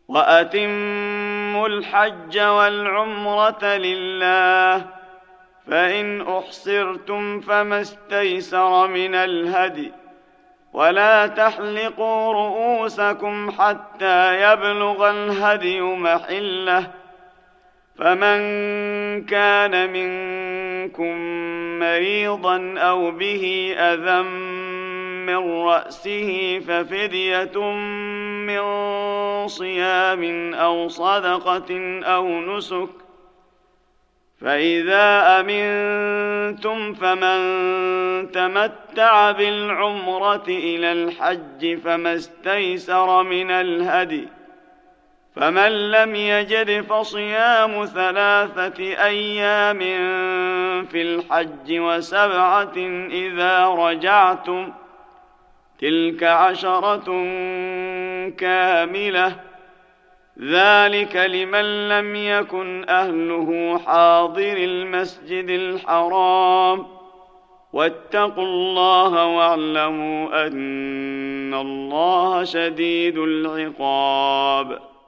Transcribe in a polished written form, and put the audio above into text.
وأتموا الحج والعمرة لله، فإن أحصرتم فما استيسر من الهدي، ولا تحلقوا رؤوسكم حتى يبلغ الهدي محله، فمن كان منكم مريضا أو به أذى من رأسه ففدية من صيام أو صدقة أو نسك، فإذا أمنتم فمن تمتع بالعمرة إلى الحج فما استيسر من الهدي، فمن لم يجد فصيام 3 أيام في الحج و7 إذا رجعتم، تلك 10 كاملة، ذلك لمن لم يكن أهله حاضر المسجد الحرام. واتقوا الله واعلموا أن الله شديد العقاب.